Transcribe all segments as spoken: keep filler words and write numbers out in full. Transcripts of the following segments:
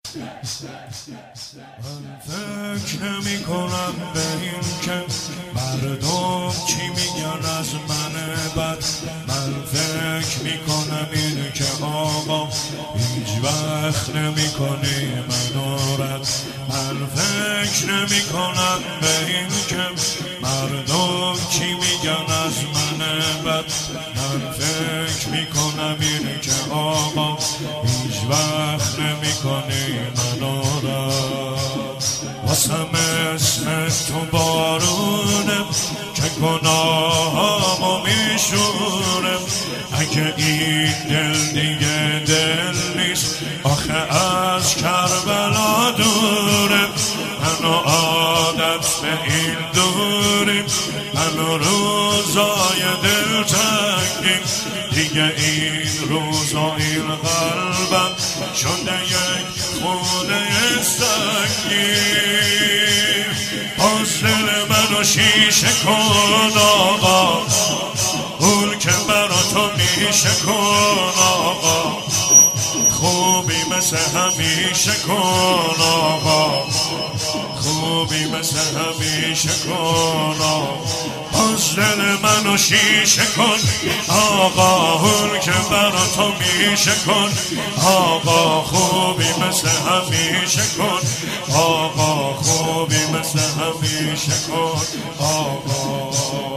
من فکر نمی کنم به این که مردم چی میگن از من بد. من فکر میکنم این که آقا هیچ وقت نمی کنی منو رد. من فکر نمی کنم به این که مردم چی میگن از من بد. من فکر میکنم این که آقا هیچ وقت نمی کنی منو رد. واسم اسم تو بارونه که گناهامو میشونه. اگه این دل دیگه دل نیست آخه از کربلا دوره. منو عادت به این دوریم، منو روزای دل تنگیم. دیگه این روزا این قلبم شده یک خوده سنگین. باز دل منو شیشه کن آقا، اون که برا تو میشه کن آقا. خوبی مثل همیشه کن آقا، خوبی مثل همیشه کن آقا. باز دل منو شیشه کن آقا، اون که برا تو میشه کن آقا. خوبی مثل همیشه کن آقا، خوبی مثل همیشه کن آقا.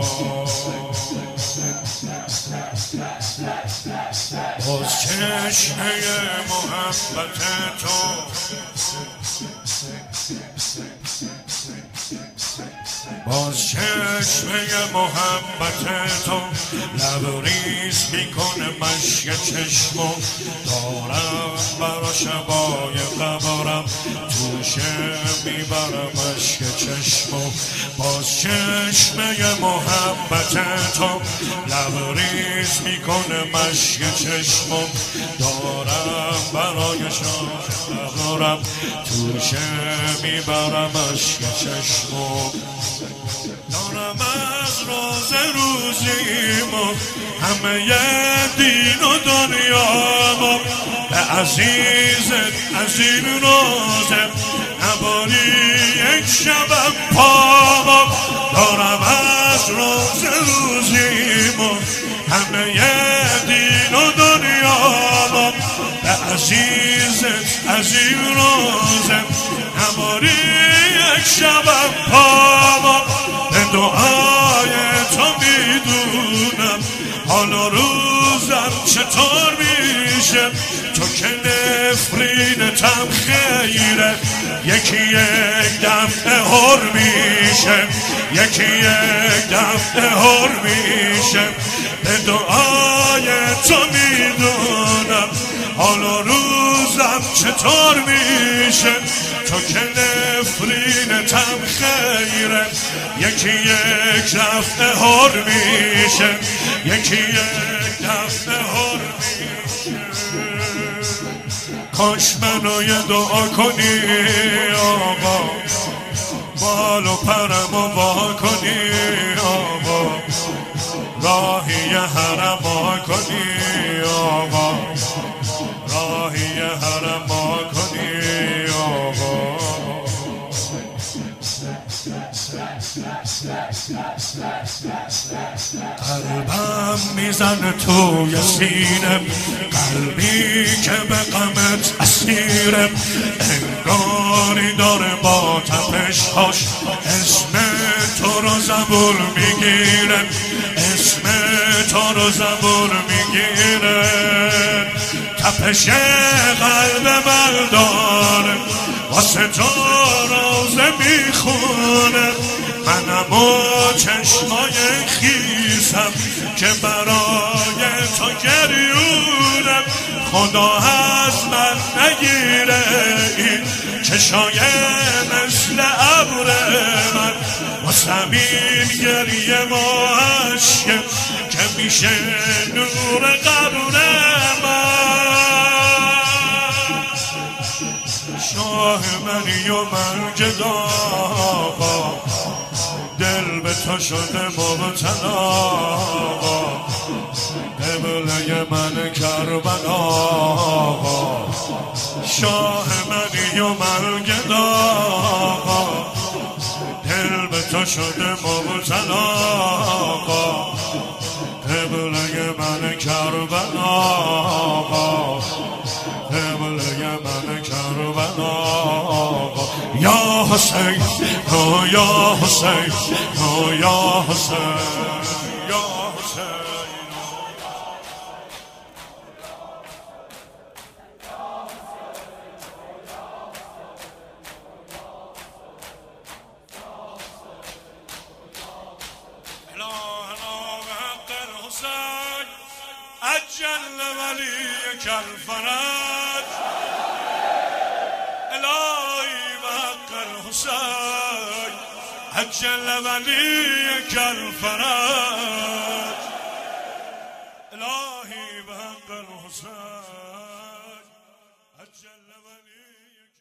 باز چشمه محبت تو، باز چشمه محبت تو لبریز میکنه مشک چشمو. دارم برا شبای قبرم توشه میبرم مشک چشمو. باز چشمه محبت تو لبریز میکنه مشک چشمو. دارم برای شبای قبرم توشه میبرم مشک چشمو. دارم از روز روزیمو همه ی دین و دنیامو به عزیزت از این روزه نباری یک شبم پامو. دارم از روز روزیمو همه ی دین و دنیامو به عزیزت از این روزه نباری یک شبم پامو. به دعای تو میدونم حال و روزم چطور میشه. تو که نفرینتم خیره یکی یک دفعه هر میشه، یکی یک دفعه هر میشه. به دعای تو میدونم حال و روزم چطور میشه. تو که نفرینتم خیره یکی یک دفعه هر میشه، یکی یک دفعه هر میشه. کاش منو یه دعا کنی آقا، بال و پرمو وا کنی آقا. راهی حرم وا کنی آقا، راهی حرم وا کنی آقا. قلبم میزن توی سینم، قلبی که به غمت اسیرم. انگاری داره با تپش‌هاش اسم تو رو زبون میگیرم، اسم تو رو زبون میگیرم. تپش قلب من داره واسه تو روزه میخونه. منم و چشمای خیسم که برای تو گریونم. خدا از من نگیره این چشای مثل ابر من. واسم این گریه ما عشقه که میشه نور قبر من. شاه منی و من جدا، دل به تو شده مبتلا. قبله من کربلا، شاه منی ولی و من گدا دل به تو شده مبتلا قبله من کربلا قبله من کربلا یا حسین او یا حسین او یا حسین یا حسین عجل ولیک الفرج الهی بحق الحسین عجل ولیک الفرج